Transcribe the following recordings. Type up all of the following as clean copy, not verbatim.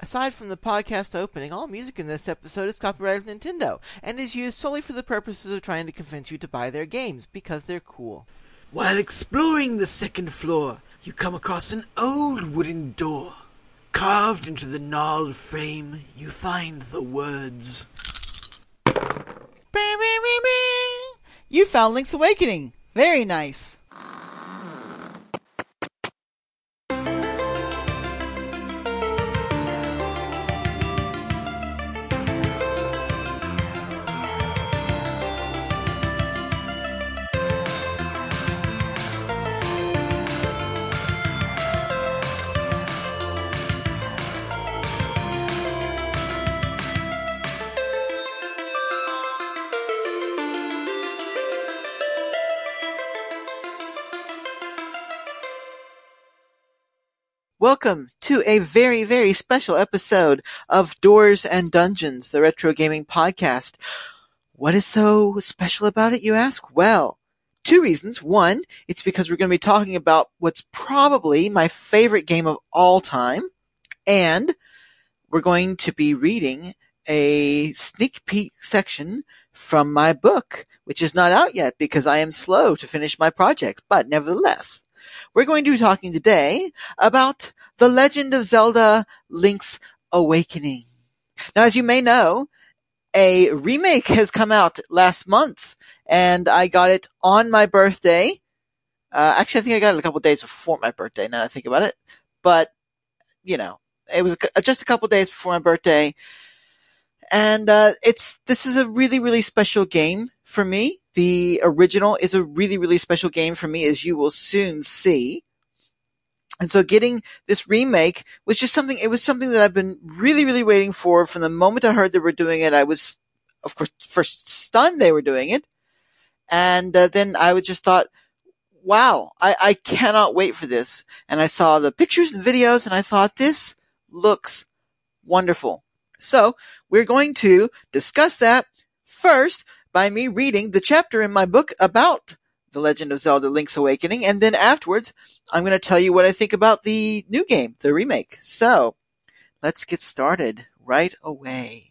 Aside from the podcast opening, all music in this episode is copyrighted Nintendo and is used solely for the purposes of trying to convince you to buy their games because they're cool. While exploring the second floor, you come across an old wooden door. Carved into the gnarled frame, you find the words, You found Link's Awakening. Very nice. Welcome to a very, very special episode of Doors and Dungeons, the Retro Gaming Podcast. What is so special about it, you ask? Well, two reasons. One, it's because we're going to be talking about what's probably my favorite game of all time, and we're going to be reading a sneak peek section from my book, which is not out yet because I am slow to finish my projects, but nevertheless. We're going to be talking today about The Legend of Zelda: Link's Awakening. Now, as you may know, a remake has come out last month, and I got it on my birthday. Actually, I think I got it a couple days before my birthday, now that I think about it. But, it was just a couple days before my birthday. And this is a really, really special game for me. The original is a really, really special game for me, as you will soon see. And so getting this remake was something that I've been really, really waiting for. From the moment I heard they were doing it, I was, of course, first stunned they were doing it. And then I just thought, wow, I cannot wait for this. And I saw the pictures and videos, and I thought, this looks wonderful. So we're going to discuss that first by me reading the chapter in my book about The Legend of Zelda: Link's Awakening, and then afterwards I'm going to tell you what I think about the new game, the remake. So let's get started right away.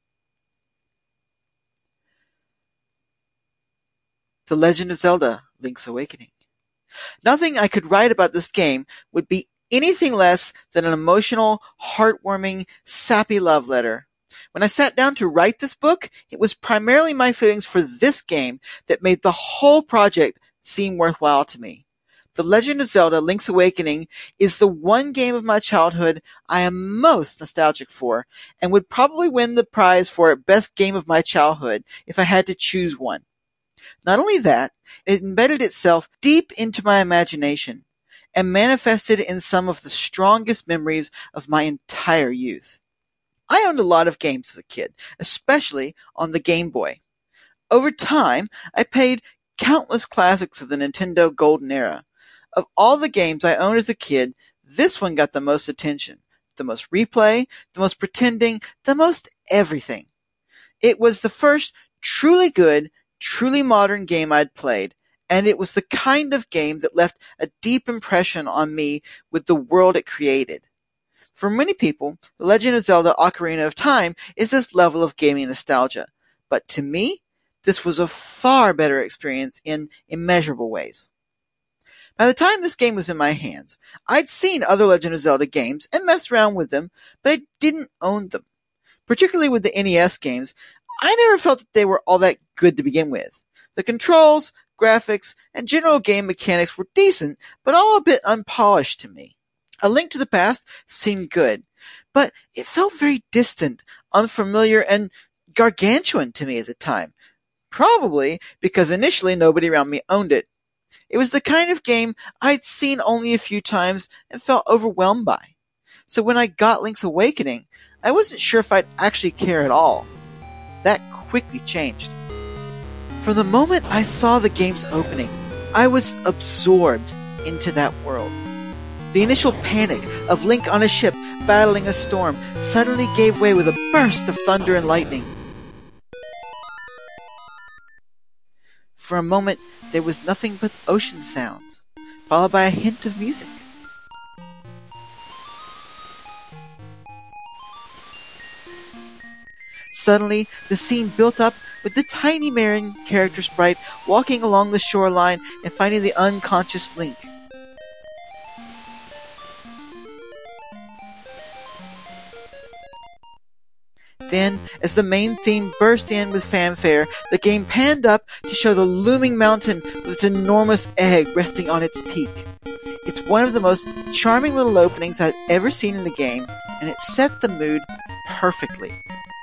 The Legend of Zelda: Link's Awakening. Nothing I could write about this game would be anything less than an emotional, heartwarming, sappy love letter. When I sat down to write this book, it was primarily my feelings for this game that made the whole project seem worthwhile to me. The Legend of Zelda: Link's Awakening is the one game of my childhood I am most nostalgic for, and would probably win the prize for best game of my childhood if I had to choose one. Not only that, it embedded itself deep into my imagination and manifested in some of the strongest memories of my entire youth. I owned a lot of games as a kid, especially on the Game Boy. Over time, I played countless classics of the Nintendo Golden Era. Of all the games I owned as a kid, this one got the most attention, the most replay, the most pretending, the most everything. It was the first truly good, truly modern game I'd played, and it was the kind of game that left a deep impression on me with the world it created. For many people, The Legend of Zelda: Ocarina of Time is this level of gaming nostalgia, but to me, this was a far better experience in immeasurable ways. By the time this game was in my hands, I'd seen other Legend of Zelda games and messed around with them, but I didn't own them. Particularly with the NES games, I never felt that they were all that good to begin with. The controls, graphics, and general game mechanics were decent, but all a bit unpolished to me. A Link to the Past seemed good, but it felt very distant, unfamiliar, and gargantuan to me at the time. Probably because initially nobody around me owned it. It was the kind of game I'd seen only a few times and felt overwhelmed by. So when I got Link's Awakening, I wasn't sure if I'd actually care at all. That quickly changed. From the moment I saw the game's opening, I was absorbed into that world. The initial panic of Link on a ship battling a storm suddenly gave way with a burst of thunder and lightning. For a moment, there was nothing but ocean sounds, followed by a hint of music. Suddenly, the scene built up with the tiny marin character sprite walking along the shoreline and finding the unconscious Link. Then, as the main theme burst in with fanfare, the game panned up to show the looming mountain with its enormous egg resting on its peak. It's one of the most charming little openings I've ever seen in a game, and it set the mood perfectly.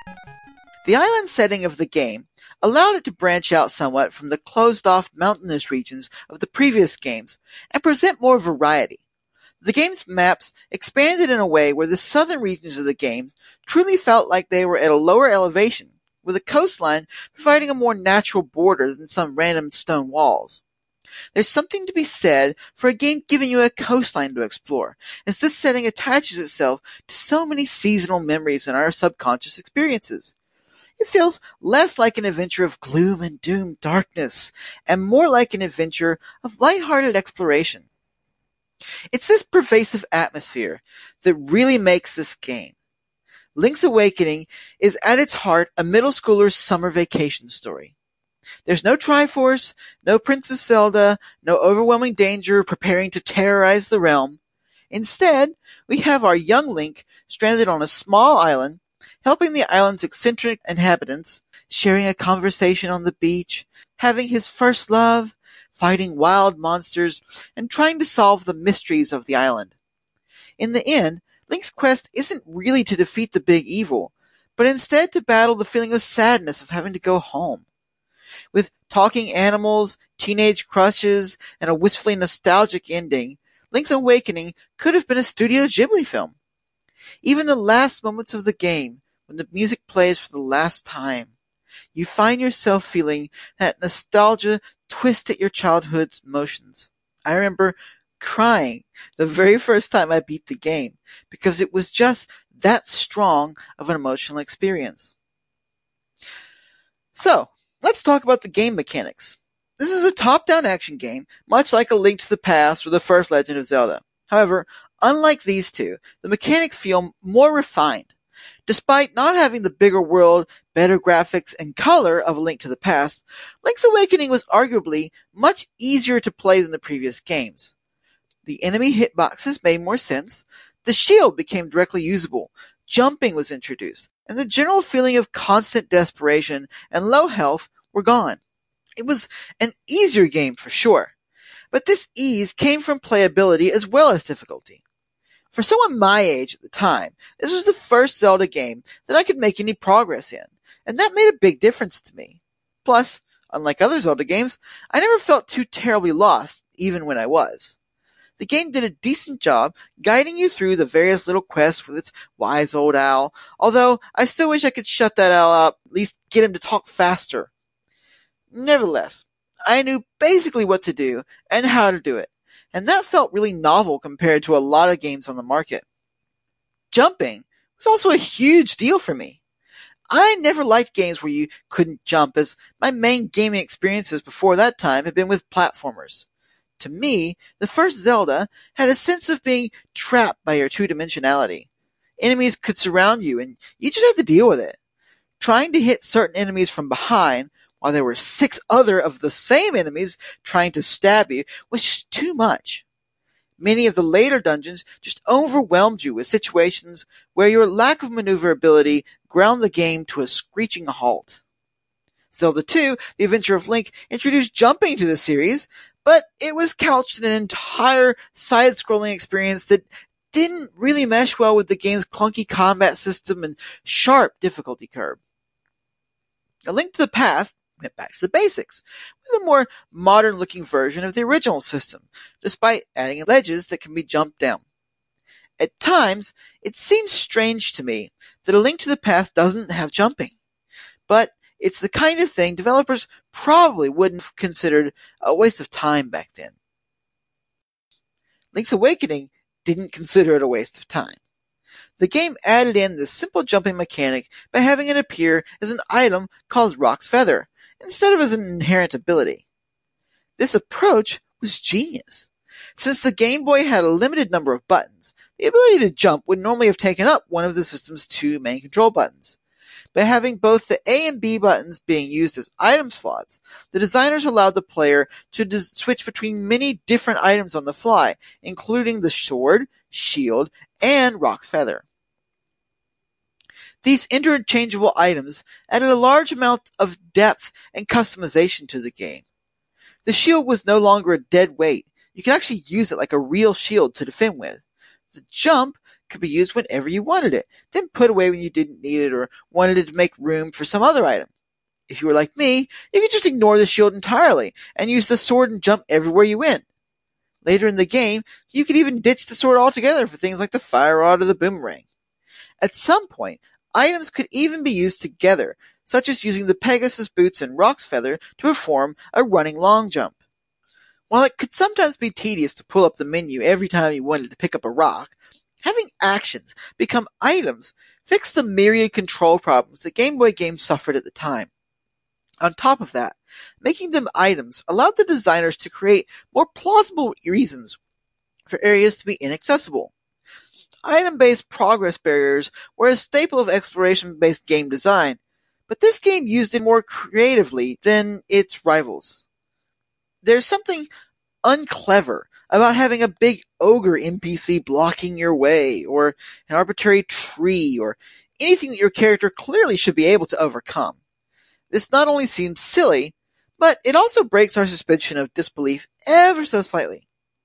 The island setting of the game allowed it to branch out somewhat from the closed-off mountainous regions of the previous games and present more variety. The game's maps expanded in a way where the southern regions of the game truly felt like they were at a lower elevation, with the coastline providing a more natural border than some random stone walls. There's something to be said for a game giving you a coastline to explore, as this setting attaches itself to so many seasonal memories in our subconscious experiences. It feels less like an adventure of gloom and doom darkness, and more like an adventure of lighthearted exploration. It's this pervasive atmosphere that really makes this game. Link's Awakening is at its heart a middle schooler's summer vacation story. There's no Triforce, no Princess Zelda, no overwhelming danger preparing to terrorize the realm. Instead, we have our young Link stranded on a small island, helping the island's eccentric inhabitants, sharing a conversation on the beach, having his first love, fighting wild monsters, and trying to solve the mysteries of the island. In the end, Link's quest isn't really to defeat the big evil, but instead to battle the feeling of sadness of having to go home. With talking animals, teenage crushes, and a wistfully nostalgic ending, Link's Awakening could have been a Studio Ghibli film. Even the last moments of the game, when the music plays for the last time, you find yourself feeling that nostalgia twist at your childhood's emotions. I remember crying the very first time I beat the game, because it was just that strong of an emotional experience. So, let's talk about the game mechanics. This is a top-down action game, much like A Link to the Past or the first Legend of Zelda. However, unlike these two, the mechanics feel more refined. Despite not having the bigger world, better graphics, and color of A Link to the Past, Link's Awakening was arguably much easier to play than the previous games. The enemy hitboxes made more sense, the shield became directly usable, jumping was introduced, and the general feeling of constant desperation and low health were gone. It was an easier game for sure, but this ease came from playability as well as difficulty. For someone my age at the time, this was the first Zelda game that I could make any progress in, and that made a big difference to me. Plus, unlike other Zelda games, I never felt too terribly lost, even when I was. The game did a decent job guiding you through the various little quests with its wise old owl, although I still wish I could shut that owl up, at least get him to talk faster. Nevertheless, I knew basically what to do and how to do it, and that felt really novel compared to a lot of games on the market. Jumping was also a huge deal for me. I never liked games where you couldn't jump, as my main gaming experiences before that time had been with platformers. To me, the first Zelda had a sense of being trapped by your two-dimensionality. Enemies could surround you, and you just had to deal with it. Trying to hit certain enemies from behind, while there were 6 other of the same enemies trying to stab you, was just too much. Many of the later dungeons just overwhelmed you with situations where your lack of maneuverability ground the game to a screeching halt. Zelda 2, The Adventure of Link, introduced jumping to the series, but it was couched in an entire side-scrolling experience that didn't really mesh well with the game's clunky combat system and sharp difficulty curve. A Link to the Past went back to the basics, with a more modern-looking version of the original system, despite adding ledges that can be jumped down. At times, it seems strange to me that A Link to the Past doesn't have jumping, but it's the kind of thing developers probably wouldn't have considered a waste of time back then. Link's Awakening didn't consider it a waste of time. The game added in this simple jumping mechanic by having it appear as an item called Rock's Feather, instead of as an inherent ability. This approach was genius. Since the Game Boy had a limited number of buttons, the ability to jump would normally have taken up one of the system's 2 main control buttons. By having both the A and B buttons being used as item slots, the designers allowed the player to switch between many different items on the fly, including the sword, shield, and Rock's Feather. These interchangeable items added a large amount of depth and customization to the game. The shield was no longer a dead weight. You could actually use it like a real shield to defend with. The jump could be used whenever you wanted it, then put away when you didn't need it or wanted it to make room for some other item. If you were like me, you could just ignore the shield entirely and use the sword and jump everywhere you went. Later in the game, you could even ditch the sword altogether for things like the fire rod or the boomerang. At some point, items could even be used together, such as using the Pegasus boots and Rock's Feather to perform a running long jump. While it could sometimes be tedious to pull up the menu every time you wanted to pick up a rock, having actions become items fixed the myriad control problems that Game Boy games suffered at the time. On top of that, making them items allowed the designers to create more plausible reasons for areas to be inaccessible. Item-based progress barriers were a staple of exploration-based game design, but this game used it more creatively than its rivals. There's something unclever about having a big ogre NPC blocking your way, or an arbitrary tree, or anything that your character clearly should be able to overcome. This not only seems silly, but it also breaks our suspension of disbelief ever so slightly.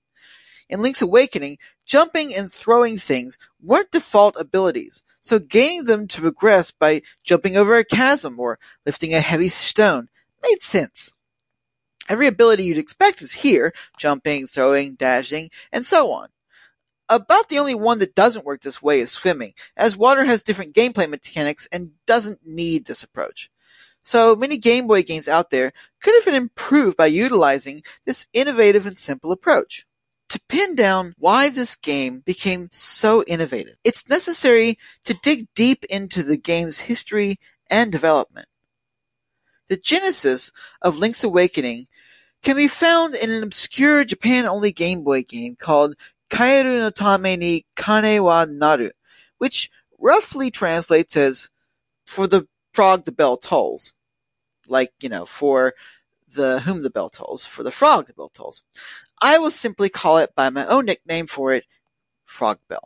In Link's Awakening, jumping and throwing things weren't default abilities, so gaining them to progress by jumping over a chasm or lifting a heavy stone made sense. Every ability you'd expect is here, jumping, throwing, dashing, and so on. About the only one that doesn't work this way is swimming, as water has different gameplay mechanics and doesn't need this approach. So many Game Boy games out there could have been improved by utilizing this innovative and simple approach. To pin down why this game became so innovative, it's necessary to dig deep into the game's history and development. The genesis of Link's Awakening can be found in an obscure Japan-only Game Boy game called Kaeru no Tame ni Kane wa Naru, which roughly translates as "for the frog the bell tolls." Like, for the whom the bell tolls, for the frog the bell tolls. I will simply call it by my own nickname for it, Frog Bell.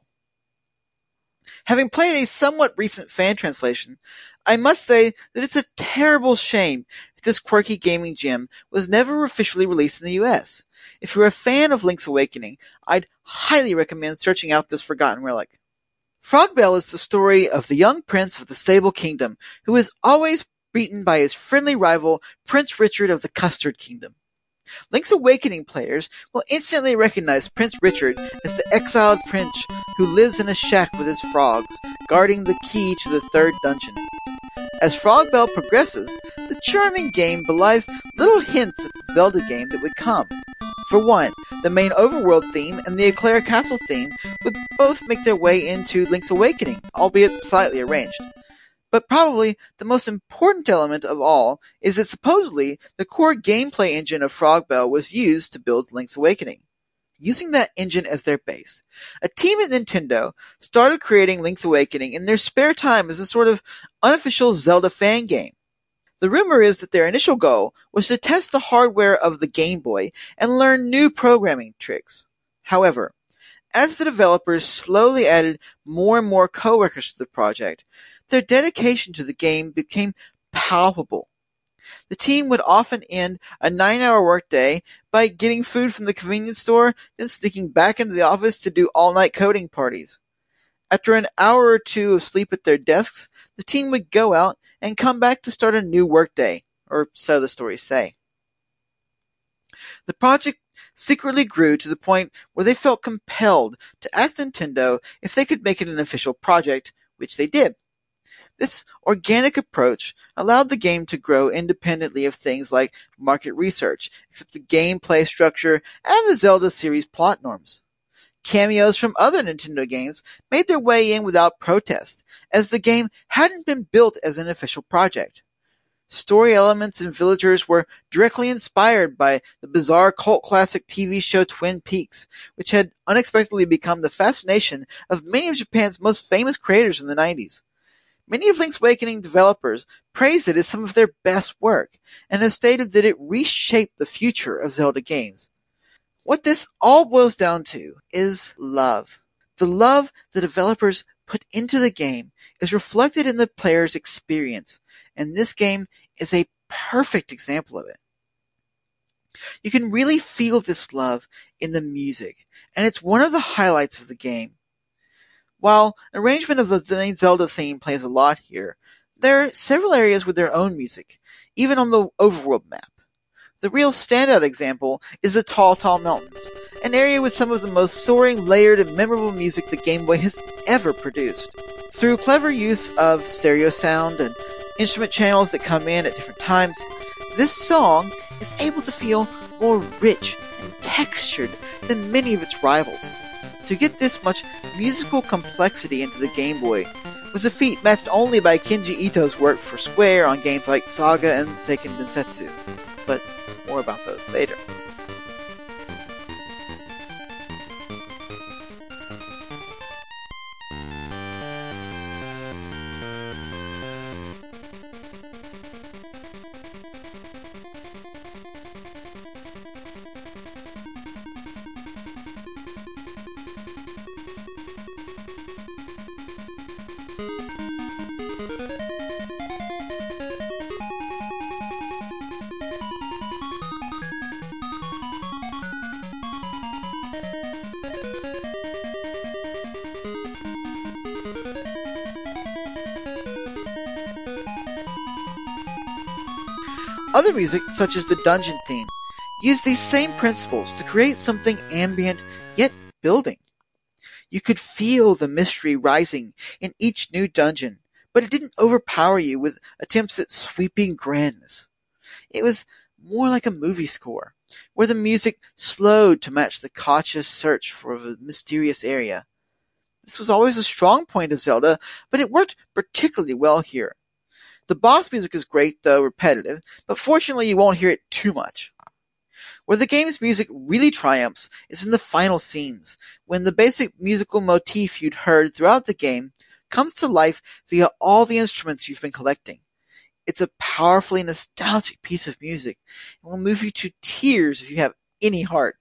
Having played a somewhat recent fan translation, I must say that it's a terrible shame that this quirky gaming gem was never officially released in the US. If you're a fan of Link's Awakening, I'd highly recommend searching out this forgotten relic. Frog Bell is the story of the young prince of the Sable Kingdom, who is always beaten by his friendly rival, Prince Richard of the Custard Kingdom. Link's Awakening players will instantly recognize Prince Richard as the exiled prince who lives in a shack with his frogs, guarding the key to the third dungeon. As Frog Bell progresses, the charming game belies little hints at the Zelda game that would come. For one, the main overworld theme and the Eclair Castle theme would both make their way into Link's Awakening, albeit slightly arranged. But probably the most important element of all is that supposedly the core gameplay engine of Frog Bell was used to build Link's Awakening. Using that engine as their base, a team at Nintendo started creating Link's Awakening in their spare time as a sort of unofficial Zelda fan game. The rumor is that their initial goal was to test the hardware of the Game Boy and learn new programming tricks. However, as the developers slowly added more and more coworkers to the project, their dedication to the game became palpable. The team would often end a 9-hour workday by getting food from the convenience store, then sneaking back into the office to do all-night coding parties. After an hour or two of sleep at their desks, the team would go out and come back to start a new workday, or so the stories say. The project secretly grew to the point where they felt compelled to ask Nintendo if they could make it an official project, which they did. This organic approach allowed the game to grow independently of things like market research, except the gameplay structure and the Zelda series plot norms. Cameos from other Nintendo games made their way in without protest, as the game hadn't been built as an official project. Story elements and villagers were directly inspired by the bizarre cult classic TV show Twin Peaks, which had unexpectedly become the fascination of many of Japan's most famous creators in the 90s. Many of Link's Awakening developers praised it as some of their best work, and have stated that it reshaped the future of Zelda games. What this all boils down to is love. The love the developers put into the game is reflected in the player's experience, and this game is a perfect example of it. You can really feel this love in the music, and it's one of the highlights of the game. While arrangement of the main Zelda theme plays a lot here, there are several areas with their own music, even on the overworld map. The real standout example is the Tall Tall Mountains, an area with some of the most soaring, layered, and memorable music the Game Boy has ever produced. Through clever use of stereo sound and instrument channels that come in at different times, this song is able to feel more rich and textured than many of its rivals. To get this much musical complexity into the Game Boy was a feat matched only by Kenji Ito's work for Square on games like Saga and Seiken Densetsu. But more about those later. Other music, such as the dungeon theme, use these same principles to create something ambient yet building. You could feel the mystery rising in each new dungeon, but it didn't overpower you with attempts at sweeping grandness. It was more like a movie score, where the music slowed to match the cautious search for a mysterious area. This was always a strong point of Zelda, but it worked particularly well here. The boss music is great, though repetitive, but fortunately you won't hear it too much. Where the game's music really triumphs is in the final scenes, when the basic musical motif you'd heard throughout the game comes to life via all the instruments you've been collecting. It's a powerfully nostalgic piece of music, and will move you to tears if you have any heart.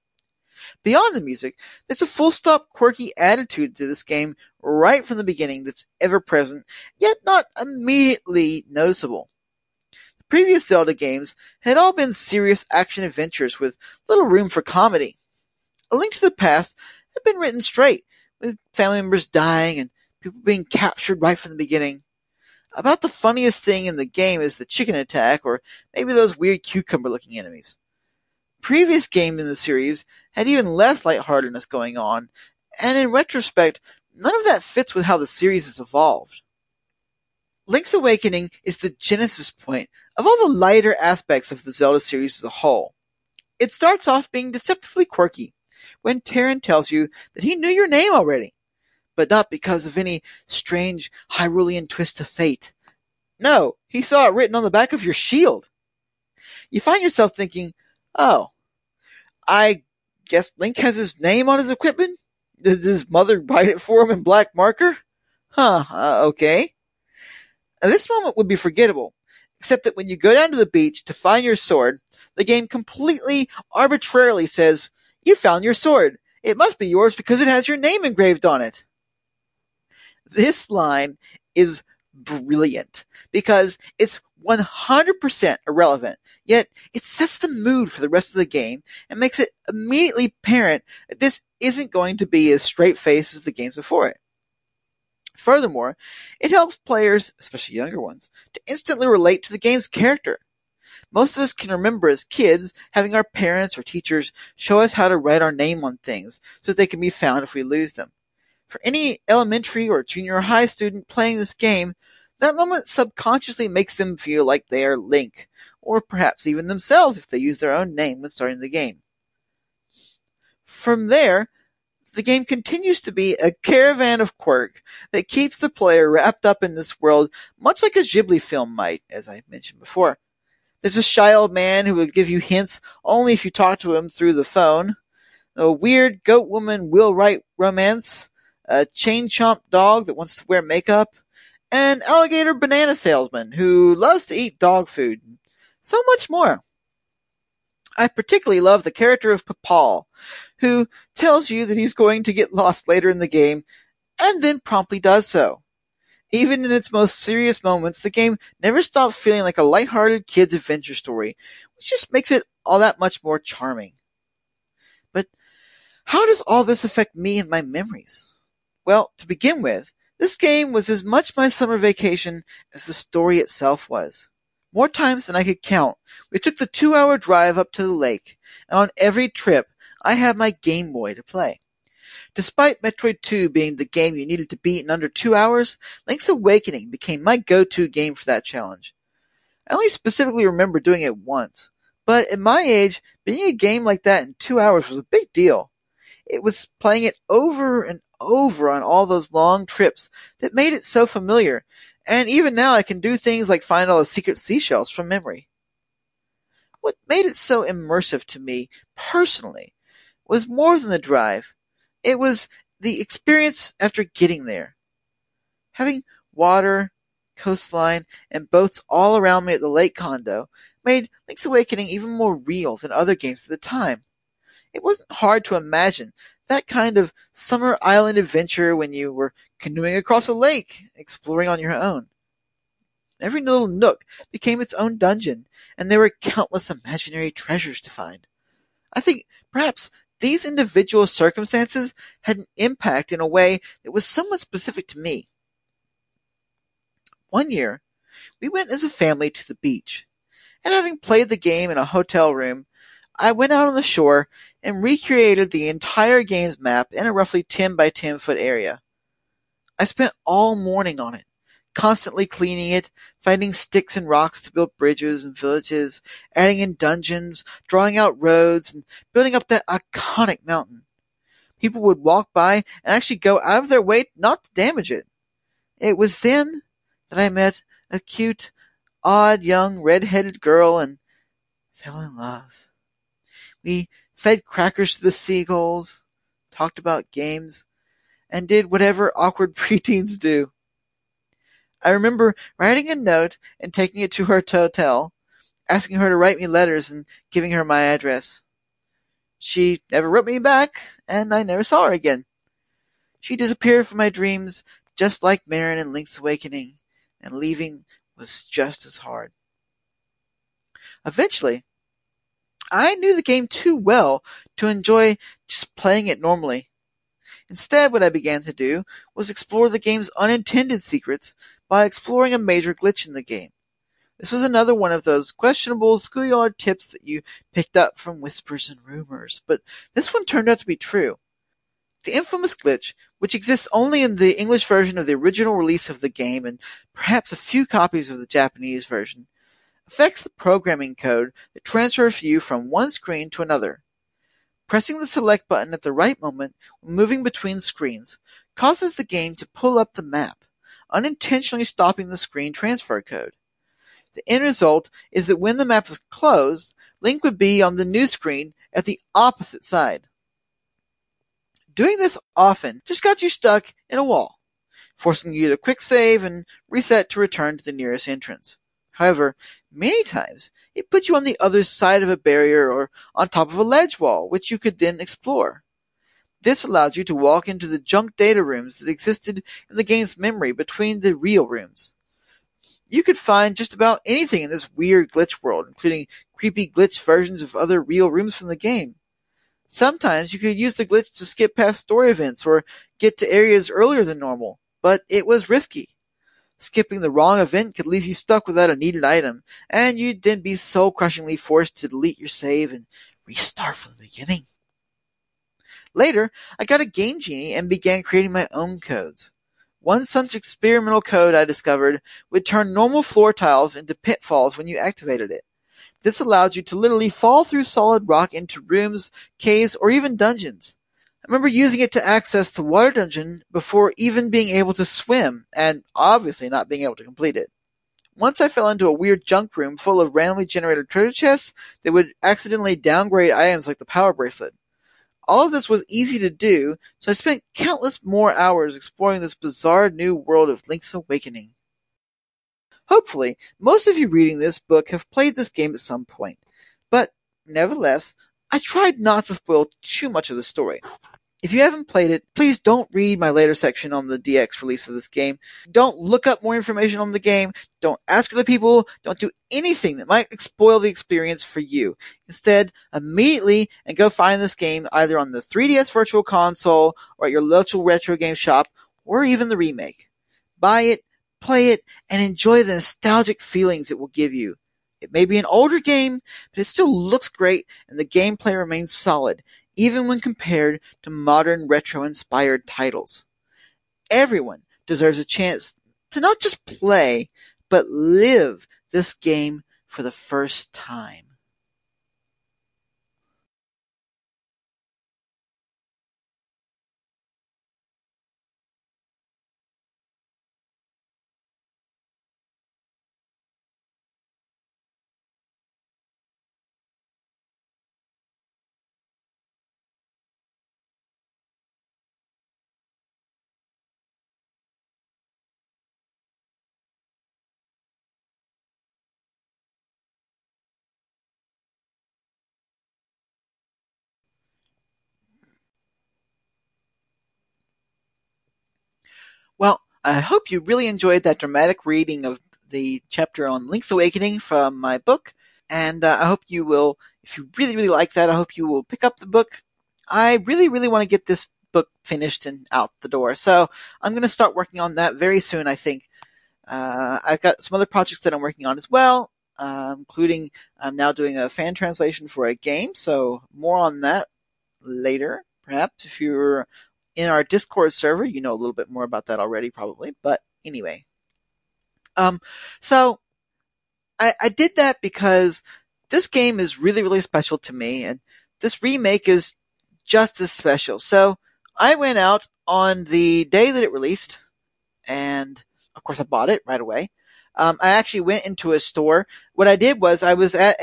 Beyond the music, there's a full-stop quirky attitude to this game right from the beginning that's ever-present, yet not immediately noticeable. The previous Zelda games had all been serious action adventures with little room for comedy. A Link to the Past had been written straight, with family members dying and people being captured right from the beginning. About the funniest thing in the game is the chicken attack, or maybe those weird cucumber-looking enemies. Previous games in the series had even less lightheartedness going on, and in retrospect, none of that fits with how the series has evolved. Link's Awakening is the genesis point of all the lighter aspects of the Zelda series as a whole. It starts off being deceptively quirky, when Terran tells you that he knew your name already, but not because of any strange Hyrulean twist of fate. No, he saw it written on the back of your shield. You find yourself thinking, oh, I guess Link has his name on his equipment? Did his mother write it for him in black marker? Okay. Now, this moment would be forgettable, except that when you go down to the beach to find your sword, the game completely arbitrarily says, you found your sword. It must be yours because it has your name engraved on it. This line is brilliant because it's 100% irrelevant, yet it sets the mood for the rest of the game and makes it immediately apparent that this isn't going to be as straight-faced as the games before it. Furthermore, it helps players, especially younger ones, to instantly relate to the game's character. Most of us can remember as kids having our parents or teachers show us how to write our name on things so that they can be found if we lose them. For any elementary or junior high student playing this game, that moment subconsciously makes them feel like they are Link, or perhaps even themselves if they use their own name when starting the game. From there, the game continues to be a caravan of quirk that keeps the player wrapped up in this world much like a Ghibli film might, as I mentioned before. There's a shy old man who will give you hints only if you talk to him through the phone, a weird goat woman will write romance, a chain chomp dog that wants to wear makeup, an alligator banana salesman who loves to eat dog food, and so much more. I particularly love the character of Papal, who tells you that he's going to get lost later in the game, and then promptly does so. Even in its most serious moments, the game never stops feeling like a lighthearted kid's adventure story, which just makes it all that much more charming. But how does all this affect me and my memories? Well, to begin with, this game was as much my summer vacation as the story itself was. More times than I could count, we took the 2-hour drive up to the lake, and on every trip, I had my Game Boy to play. Despite Metroid 2 being the game you needed to beat in under 2 hours, Link's Awakening became my go-to game for that challenge. I only specifically remember doing it once, but at my age, beating a game like that in 2 hours was a big deal. It was playing it over and over on all those long trips that made it so familiar, and even now I can do things like find all the secret seashells from memory. What made it so immersive to me, personally, was more than the drive. It was the experience after getting there. Having water, coastline, and boats all around me at the lake condo made Link's Awakening even more real than other games at the time. It wasn't hard to imagine that kind of summer island adventure when you were canoeing across a lake, exploring on your own. Every little nook became its own dungeon, and there were countless imaginary treasures to find. I think perhaps these individual circumstances had an impact in a way that was somewhat specific to me. One year, we went as a family to the beach, and having played the game in a hotel room, I went out on the shore and recreated the entire game's map in a roughly 10 by 10 foot area. I spent all morning on it, constantly cleaning it, finding sticks and rocks to build bridges and villages, adding in dungeons, drawing out roads, and building up that iconic mountain. People would walk by and actually go out of their way not to damage it. It was then that I met a cute, odd young red-headed girl and fell in love. We fed crackers to the seagulls, talked about games, and did whatever awkward preteens do. I remember writing a note and taking it to her hotel, asking her to write me letters and giving her my address. She never wrote me back, and I never saw her again. She disappeared from my dreams, just like Marin in Link's Awakening, and leaving was just as hard. Eventually, I knew the game too well to enjoy just playing it normally. Instead, what I began to do was explore the game's unintended secrets by exploring a major glitch in the game. This was another one of those questionable schoolyard tips that you picked up from whispers and rumors, but this one turned out to be true. The infamous glitch, which exists only in the English version of the original release of the game and perhaps a few copies of the Japanese version, affects the programming code that transfers you from one screen to another. Pressing the select button at the right moment when moving between screens causes the game to pull up the map, unintentionally stopping the screen transfer code. The end result is that when the map is closed, Link would be on the new screen at the opposite side. Doing this often just got you stuck in a wall, forcing you to quick save and reset to return to the nearest entrance. However, many times it put you on the other side of a barrier or on top of a ledge wall, which you could then explore. This allowed you to walk into the junk data rooms that existed in the game's memory between the real rooms. You could find just about anything in this weird glitch world, including creepy glitch versions of other real rooms from the game. Sometimes you could use the glitch to skip past story events or get to areas earlier than normal, but it was risky. Skipping the wrong event could leave you stuck without a needed item, and you'd then be soul-crushingly forced to delete your save and restart from the beginning. Later, I got a Game Genie and began creating my own codes. One such experimental code I discovered would turn normal floor tiles into pitfalls when you activated it. This allowed you to literally fall through solid rock into rooms, caves, or even dungeons. I remember using it to access the water dungeon before even being able to swim, and obviously not being able to complete it. Once I fell into a weird junk room full of randomly generated treasure chests that would accidentally downgrade items like the power bracelet. All of this was easy to do, so I spent countless more hours exploring this bizarre new world of Link's Awakening. Hopefully, most of you reading this book have played this game at some point. But, nevertheless, I tried not to spoil too much of the story. If you haven't played it, please don't read my later section on the DX release of this game. Don't look up more information on the game. Don't ask other people. Don't do anything that might spoil the experience for you. Instead, immediately and go find this game either on the 3DS Virtual Console or at your local retro game shop or even the remake. Buy it, play it, and enjoy the nostalgic feelings it will give you. It may be an older game, but it still looks great and the gameplay remains solid, even when compared to modern retro-inspired titles. Everyone deserves a chance to not just play, but live this game for the first time. Well, I hope you really enjoyed that dramatic reading of the chapter on Link's Awakening from my book. And I hope you will, if you really, really like that, I hope you will pick up the book. I really, really want to get this book finished and out the door. So I'm going to start working on that very soon, I think. I've got some other projects that I'm working on as well, including I'm now doing a fan translation for a game. So more on that later, perhaps. If you're in our Discord server, you know a little bit more about that already, probably. But anyway. So I did that because this game is really, really special to me, and this remake is just as special. So I went out on the day that it released, and of course I bought it right away. I actually went into a store. What I did was I was at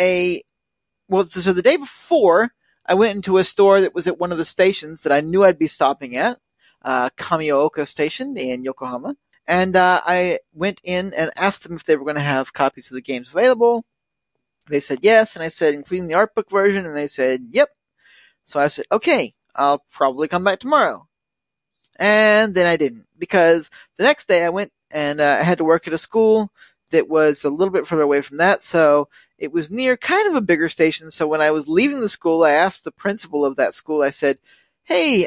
so the day before, I went into a store that was at one of the stations that I knew I'd be stopping at, Kamioka Station in Yokohama. And I went in and asked them if they were going to have copies of the games available. They said yes, and I said, including the art book version, and they said, yep. So I said, okay, I'll probably come back tomorrow. And then I didn't, because the next day I went and I had to work at a school that was a little bit further away from that, so it was near kind of a bigger station. So when I was leaving the school, I asked the principal of that school, I said, hey,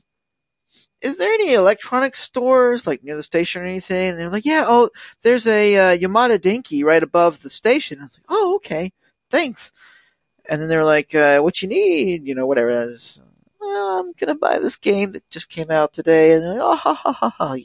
is there any electronics stores like near the station or anything? And they're like, yeah, there's a Yamada Denki right above the station. I was like, oh, okay, thanks. And then they're like, what you need, whatever it is. Well, I'm gonna buy this game that just came out today. And they're like, oh, ha, ha, ha, ha,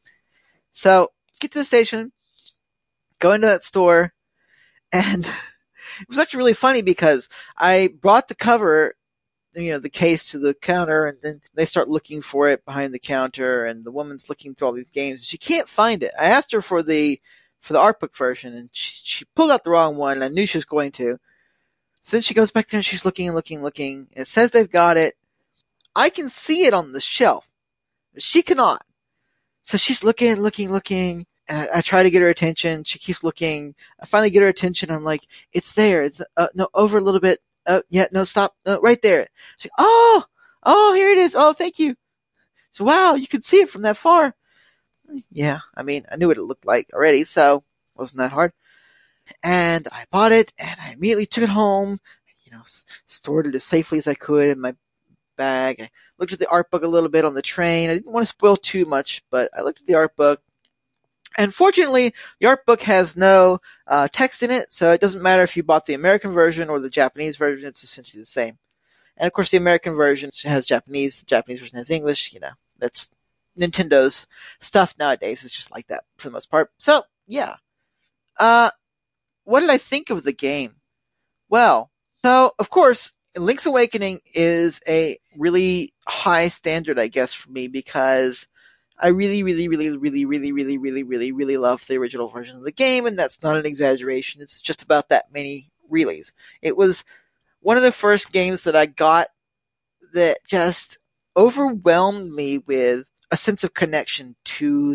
So, get to the station, go into that store, and it was actually really funny because I brought the cover, the case to the counter, and then they start looking for it behind the counter, and the woman's looking through all these games. She can't find it. I asked her for the art book version, and she pulled out the wrong one, and I knew she was going to. So then she goes back there, and she's looking and looking and looking. It says they've got it. I can see it on the shelf. She cannot. So she's looking, and I try to get her attention. She keeps looking. I finally get her attention. I'm like, it's there. It's, no, over a little bit. Yeah, no, stop. No, right there. She's like, oh, here it is. Oh, thank you. So, wow, you could see it from that far. Yeah, I mean, I knew what it looked like already, so it wasn't that hard. And I bought it, and I immediately took it home, stored it as safely as I could in my bag. I looked at the art book a little bit on the train. I didn't want to spoil too much, but I looked at the art book. And fortunately, the art book has no text in it, so it doesn't matter if you bought the American version or the Japanese version, it's essentially the same. And of course, the American version has Japanese, the Japanese version has English, that's Nintendo's stuff nowadays. It's just like that for the most part. So, yeah. What did I think of the game? Well, so, of course, Link's Awakening is a really high standard, I guess, for me, because I really, really, really, really, really, really, really, really, really love the original version of the game, and that's not an exaggeration. It's just about that many reallys. It was one of the first games that I got that just overwhelmed me with a sense of connection to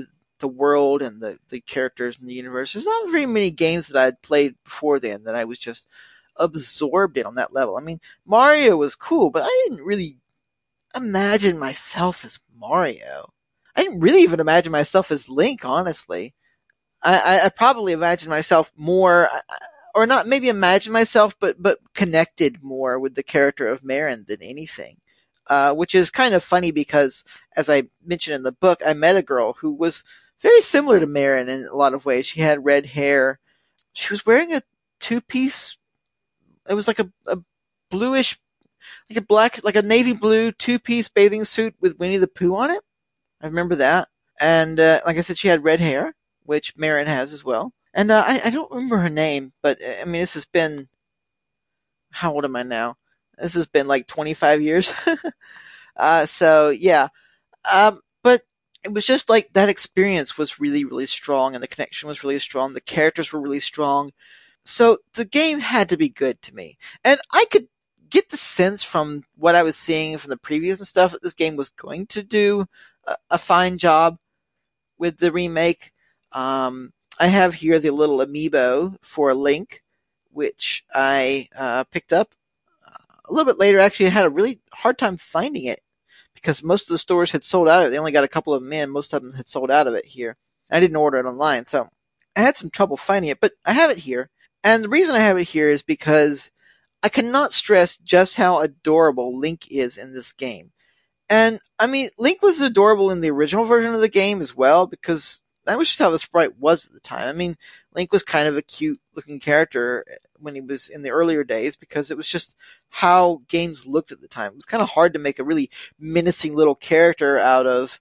the world and the characters in the universe. There's not very many games that I'd played before then that I was just absorbed in on that level. I mean, Mario was cool, but I didn't really imagine myself as Mario. I didn't really even imagine myself as Link, honestly. I probably imagined myself more, or not maybe imagine myself, but connected more with the character of Marin than anything. Which is kind of funny because, as I mentioned in the book, I met a girl who was very similar to Marin in a lot of ways. She had red hair. She was wearing a two-piece, it was like a bluish, like a black, like a navy blue two-piece bathing suit with Winnie the Pooh on it. I remember that. And, like I said, she had red hair, which Marin has as well. And, I don't remember her name, but, I mean, this has been, how old am I now? This has been like 25 years. So yeah. But it was just like that experience was really, really strong, and the connection was really strong. The characters were really strong. So the game had to be good to me. And I could get the sense from what I was seeing from the previews and stuff that this game was going to do a fine job with the remake. I have here the little amiibo for Link, which I picked up a little bit later. Actually, I had a really hard time finding it because most of the stores had sold out of it. They only got a couple of them in. Most of them had sold out of it here. I didn't order it online, so I had some trouble finding it, but I have it here. And the reason I have it here is because I cannot stress just how adorable Link is in this game. And, I mean, Link was adorable in the original version of the game as well, because that was just how the sprite was at the time. I mean, Link was kind of a cute looking character when he was in the earlier days, because it was just how games looked at the time. It was kind of hard to make a really menacing little character out of,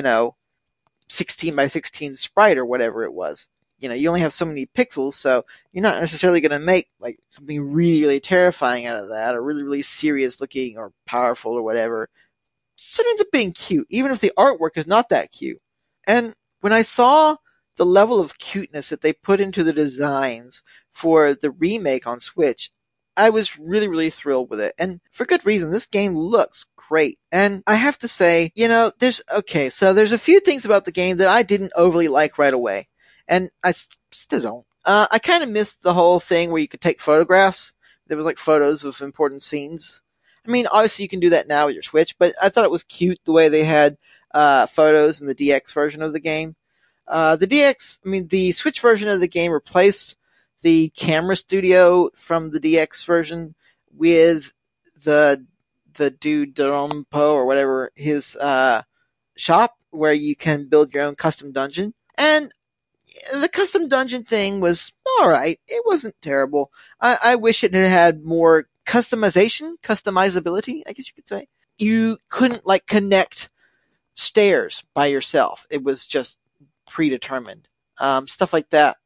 16 by 16 sprite or whatever it was. You only have so many pixels, so you're not necessarily going to make like something really, really terrifying out of that, or really, really serious looking or powerful or whatever. So it ends up being cute, even if the artwork is not that cute. And when I saw the level of cuteness that they put into the designs for the remake on Switch, I was really, really thrilled with it. And for good reason. This game looks great. And I have to say, there's a few things about the game that I didn't overly like right away. And I still don't. I kind of missed the whole thing where you could take photographs. There was like photos of important scenes. I mean, obviously you can do that now with your Switch, but I thought it was cute the way they had photos in the DX version of the game. The Switch version of the game replaced the camera studio from the DX version with the Dudorompo or whatever, his shop where you can build your own custom dungeon. And the custom dungeon thing was alright. It wasn't terrible. I wish it had more customizability, I guess you could say. You couldn't connect stairs by yourself. It was just predetermined. Stuff like that.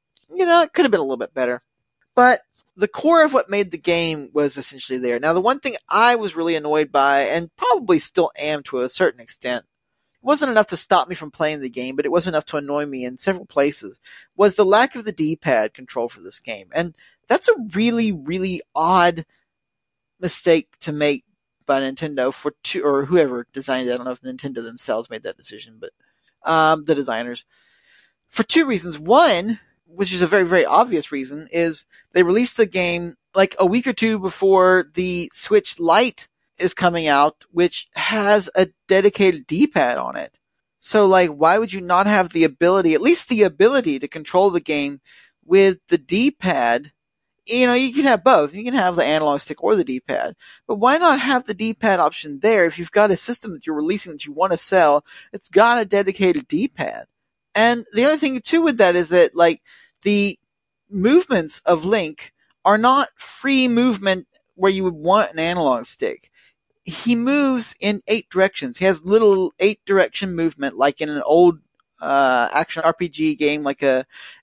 It could have been a little bit better. But the core of what made the game was essentially there. Now, the one thing I was really annoyed by, and probably still am to a certain extent, it wasn't enough to stop me from playing the game, but it was enough to annoy me in several places, was the lack of the D-pad control for this game. And that's a really, really odd mistake to make by Nintendo or whoever designed it. I don't know if Nintendo themselves made that decision, but the designers. For two reasons. One, which is a very, very obvious reason, is they released the game like a week or two before the Switch Lite is coming out, which has a dedicated D-pad on it. So, why would you not have the ability, at least the ability, to control the game with the D-pad? You can have both. You can have the analog stick or the D-pad. But why not have the D-pad option there if you've got a system that you're releasing that you want to sell, it's got a dedicated D-pad? And the other thing, too, with that is that, the movements of Link are not free movement where you would want an analog stick. He moves in 8 directions. He has little 8-direction movement, like in an old action RPG game, like a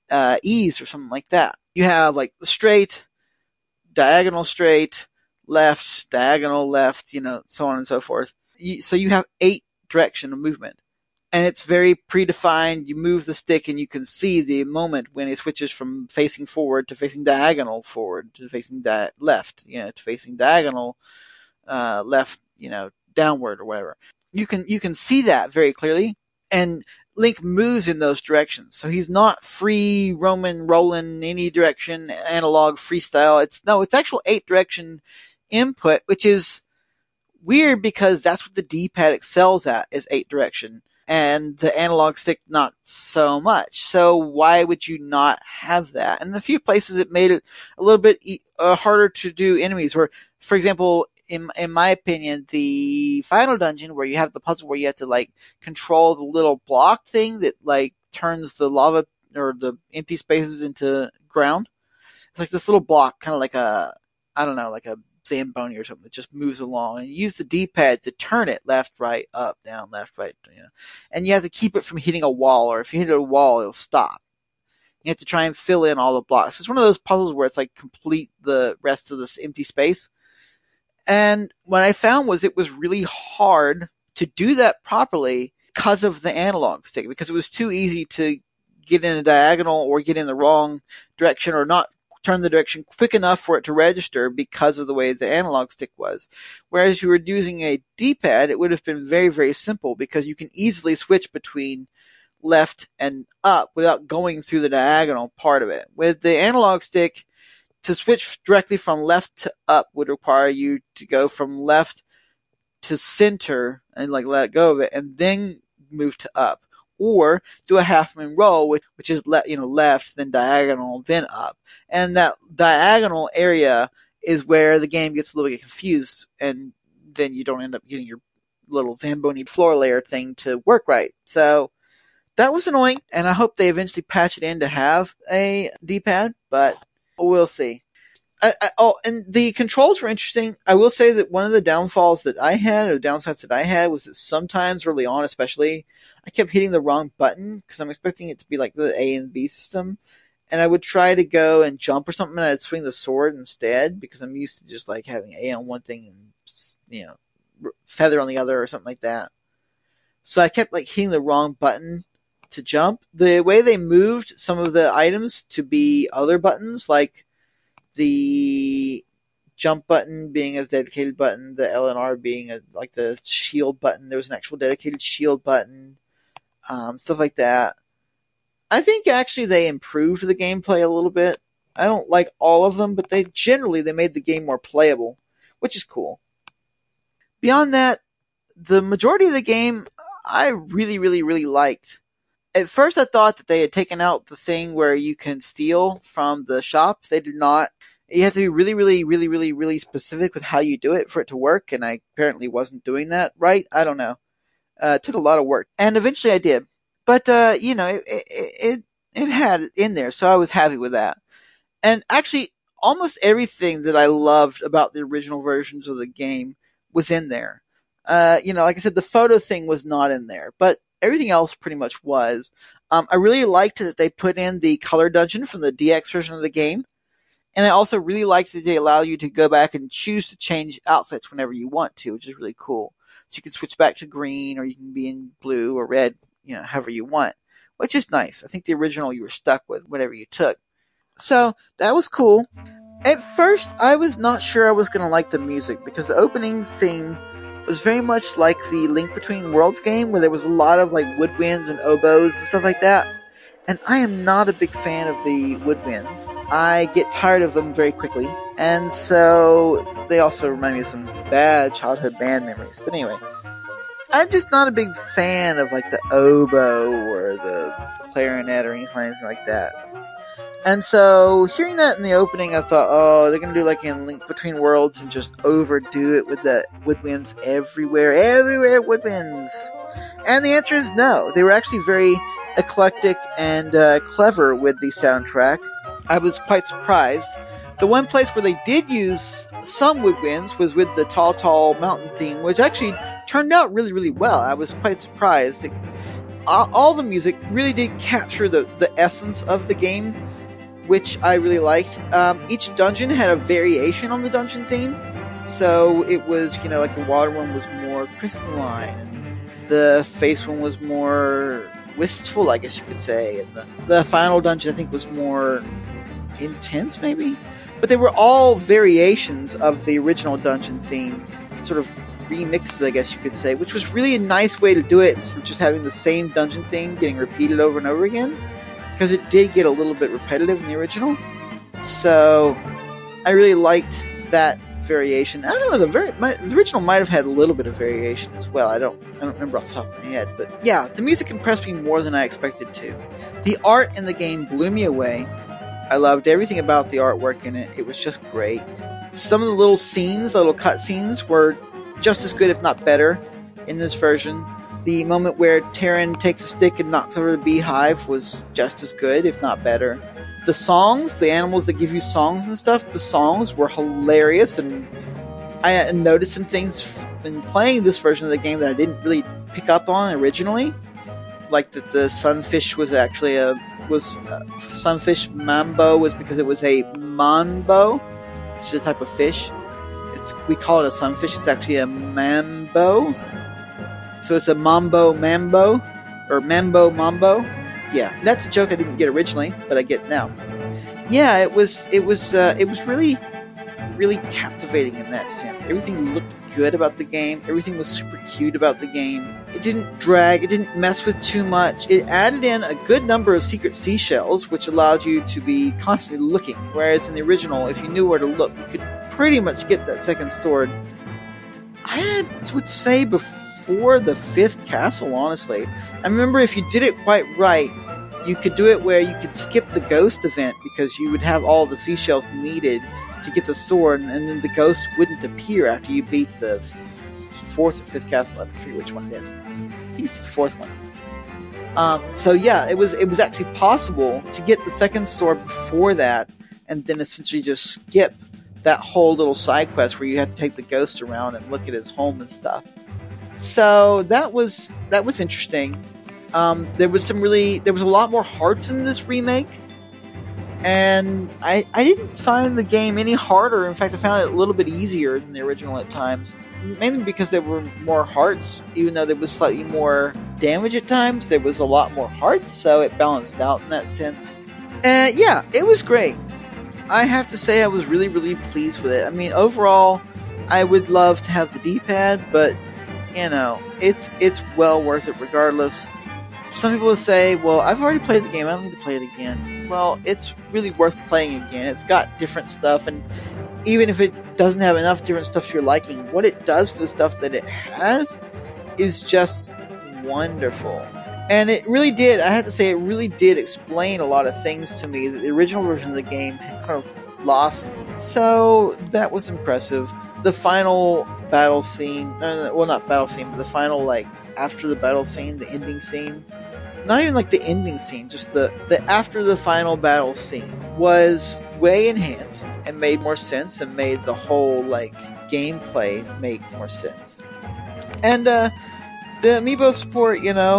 Ys or something like that. You have the straight, diagonal straight, left, diagonal left, so on and so forth. So you have 8 direction of movement. And it's very predefined. You move the stick and you can see the moment when it switches from facing forward to facing diagonal forward to facing left, to facing diagonal left, downward or whatever. You can see that very clearly. And Link moves in those directions. So he's not free roaming, rolling any direction, analog freestyle. It's actual 8-direction input, which is weird because that's what the D-pad excels at, is 8-direction. And the analog stick, not so much. So why would you not have that? And in a few places it made it a little bit harder to do enemies. Where, for example, in my opinion, the final dungeon where you have the puzzle where you have to like control the little block thing that like turns the lava or the empty spaces into ground. It's like this little block, kind of like like a Zamboni or something that just moves along, and you use the D-pad to turn it left, right, up, down, left, right, and you have to keep it from hitting a wall, or if you hit a wall, it'll stop. You have to try and fill in all the blocks. It's one of those puzzles where it's like complete the rest of this empty space. And what I found was it was really hard to do that properly because of the analog stick, because it was too easy to get in a diagonal or get in the wrong direction or not turn the direction quick enough for it to register because of the way the analog stick was. Whereas if you were using a D-pad, it would have been very, very simple because you can easily switch between left and up without going through the diagonal part of it. With the analog stick, to switch directly from left to up would require you to go from left to center and like let go of it and then move to up. Or do a half moon roll, which is left, then diagonal, then up. And that diagonal area is where the game gets a little bit confused, and then you don't end up getting your little Zamboni floor layer thing to work right. So that was annoying, and I hope they eventually patch it in to have a D-pad, but we'll see. And the controls were interesting. I will say that one of the downfalls that I had, or the downsides that I had, was that sometimes early on, especially, I kept hitting the wrong button because I'm expecting it to be like the A and B system. And I would try to go and jump or something, and I'd swing the sword instead because I'm used to just like having A on one thing and, feather on the other or something like that. So I kept like hitting the wrong button to jump. The way they moved some of the items to be other buttons, like the jump button being a dedicated button, the L and R being like the shield button. There was an actual dedicated shield button, stuff like that. I think actually they improved the gameplay a little bit. I don't like all of them, but they made the game more playable, which is cool. Beyond that, the majority of the game I really, really, really liked. At first I thought that they had taken out the thing where you can steal from the shop. They did not. You have to be really, really, really, really, really specific with how you do it for it to work, and I apparently wasn't doing that right. I don't know. It took a lot of work, and eventually I did. But, it had it in there, so I was happy with that. And actually, almost everything that I loved about the original versions of the game was in there. Like I said, the photo thing was not in there, but everything else pretty much was. I really liked that they put in the color dungeon from the DX version of the game. And I also really liked that they allow you to go back and choose to change outfits whenever you want to, which is really cool. So you can switch back to green, or you can be in blue or red, however you want, which is nice. I think the original you were stuck with whatever you took. So that was cool. At first, I was not sure I was going to like the music because the opening theme was very much like the Link Between Worlds game, where there was a lot of like woodwinds and oboes and stuff like that. And I am not a big fan of the woodwinds. I get tired of them very quickly. And so they also remind me of some bad childhood band memories. But anyway, I'm just not a big fan of like the oboe or the clarinet or anything like that. And so hearing that in the opening, I thought, oh, they're going to do like in Link Between Worlds and just overdo it with the woodwinds everywhere woodwinds. And the answer is no. They were actually very eclectic and clever with the soundtrack. I was quite surprised. The one place where they did use some woodwinds was with the Tall Tall Mountain theme, which actually turned out really, really well. I was quite surprised. All the music really did capture the essence of the game, which I really liked. Each dungeon had a variation on the dungeon theme. So it was, like the water one was more crystalline. The face one was more wistful, I guess you could say. And the final dungeon, I think, was more intense, maybe? But they were all variations of the original dungeon theme, sort of remixes, I guess you could say, which was really a nice way to do it instead of just having the same dungeon theme getting repeated over and over again, because it did get a little bit repetitive in the original. So I really liked that variation. I don't know, the original might have had a little bit of variation as well. I don't remember off the top of my head, but yeah, the music impressed me more than I expected to. The art in the game blew me away. I loved everything about the artwork in it. It was just great. Some of the little scenes, the little cutscenes, were just as good, if not better, in this version. The moment where Terran takes a stick and knocks over the beehive was just as good, if not better. The songs, the animals that give you songs and stuff, the songs were hilarious, and I noticed some things in playing this version of the game that I didn't really pick up on originally. Like that the sunfish was actually sunfish mambo was because it was a mambo, which is a type of fish. We call it a sunfish. It's actually a mambo. So it's a mambo, or mambo. Yeah, that's a joke I didn't get originally, but I get now. Yeah, it was really, really captivating in that sense. Everything looked good about the game. Everything was super cute about the game. It didn't drag. It didn't mess with too much. It added in a good number of secret seashells, which allowed you to be constantly looking. Whereas in the original, if you knew where to look, you could pretty much get that second sword. I would say before the 5th castle, honestly. I remember if you did it quite right, you could do it where you could skip the ghost event because you would have all the seashells needed to get the sword, and then the ghost wouldn't appear after you beat the 4th or 5th castle. I forget which one it is. I think it's the 4th one. So yeah, it was actually possible to get the second sword before that, and then essentially just skip that whole little side quest where you have to take the ghost around and look at his home and stuff. So that was interesting. There was a lot more hearts in this remake, and I didn't find the game any harder. In fact, I found it a little bit easier than the original at times, mainly because there were more hearts. Even though there was slightly more damage at times, there was a lot more hearts, so it balanced out in that sense. Yeah, it was great. I have to say I was really, really pleased with it. I mean, overall, I would love to have the D-pad, but, you know, it's well worth it regardless. Some people will say, well, I've already played the game, I don't need to play it again. Well, it's really worth playing again. It's got different stuff, and even if it doesn't have enough different stuff to your liking, what it does for the stuff that it has is just wonderful. And it really did, I have to say, it really did explain a lot of things to me that the original version of the game had kind of lost. So, that was impressive. The final battle scene, well, not battle scene, but the final, after the battle scene, the ending scene, not even the ending scene, just the after the final battle scene was way enhanced and made more sense and made the whole, gameplay make more sense. And, the amiibo support,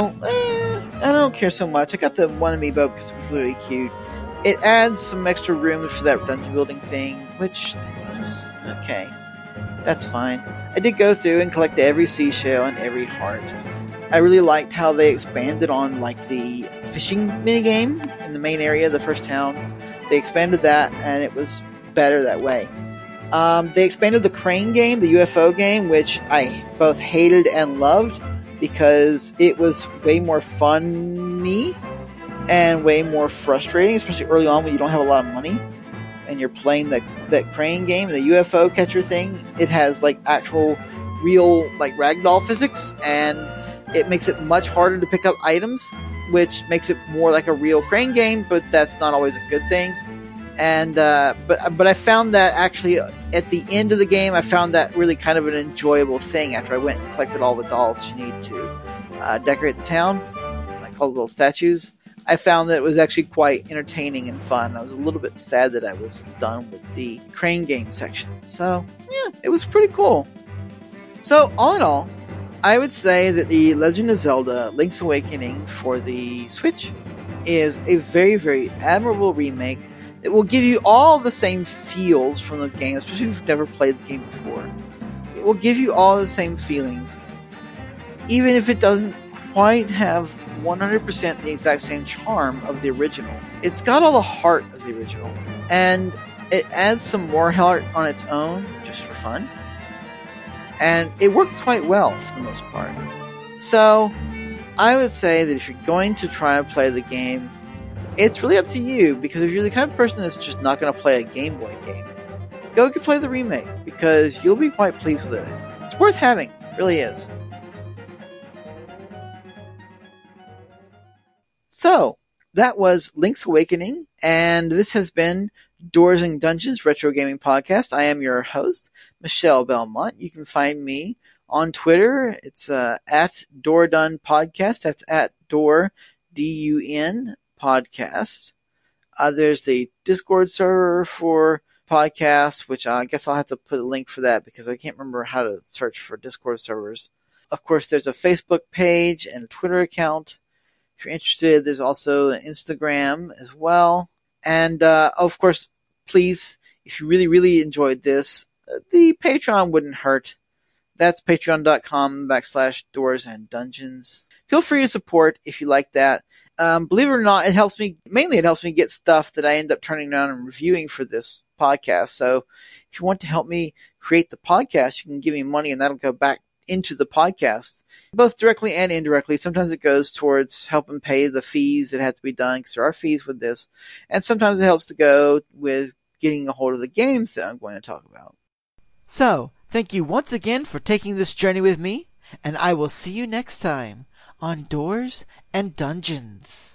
I don't care so much. I got the one amiibo because it was really cute. It adds some extra room for that dungeon building thing, which, okay, that's fine. I did go through and collect every seashell and every heart. I really liked how they expanded on, the fishing minigame in the main area, the first town. They expanded that, and it was better that way. They expanded the crane game, the UFO game, which I both hated and loved, because it was way more funny and way more frustrating, especially early on when you don't have a lot of money and you're playing that crane game, the UFO catcher thing. It has actual real ragdoll physics, and it makes it much harder to pick up items, which makes it more like a real crane game, but that's not always a good thing. And but I found that actually at the end of the game, I found that really kind of an enjoyable thing after I went and collected all the dolls you need to decorate the town, all the little statues. I found that it was actually quite entertaining and fun. I was a little bit sad that I was done with the crane game section. So, yeah, it was pretty cool. So, all in all, I would say that The Legend of Zelda Link's Awakening for the Switch is a very, very admirable remake. It will give you all the same feels from the game, especially if you've never played the game before. It will give you all the same feelings, even if it doesn't quite have 100% the exact same charm of the original. It's got all the heart of the original, and it adds some more heart on its own, just for fun. and it worked quite well for the most part. So, I would say that if you're going to try and play the game, it's really up to you, because if you're the kind of person that's just not going to play a Game Boy game, go play the remake, because you'll be quite pleased with it. It's worth having, it really is. So, that was Link's Awakening, and this has been Doors and Dungeons Retro Gaming Podcast. I am your host, Michelle Belmont. You can find me on Twitter. It's at Doordun Podcast. That's at Door, D-U-N, Podcast. There's the Discord server for podcasts, which I guess I'll have to put a link for that because I can't remember how to search for Discord servers. Of course, there's a Facebook page and a Twitter account. If you're interested, there's also an Instagram as well. And, of course, please, if you really, really enjoyed this, the Patreon wouldn't hurt. That's patreon.com/Doors and Dungeons. Feel free to support if you like that. Believe it or not, it helps me get stuff that I end up turning around and reviewing for this podcast. So if you want to help me create the podcast, you can give me money and that'll go back into the podcast, both directly and indirectly. Sometimes it goes towards helping pay the fees that have to be done, because there are fees with this. And sometimes it helps to go with getting a hold of the games that I'm going to talk about. So, thank you once again for taking this journey with me, and I will see you next time on Doors and Dungeons.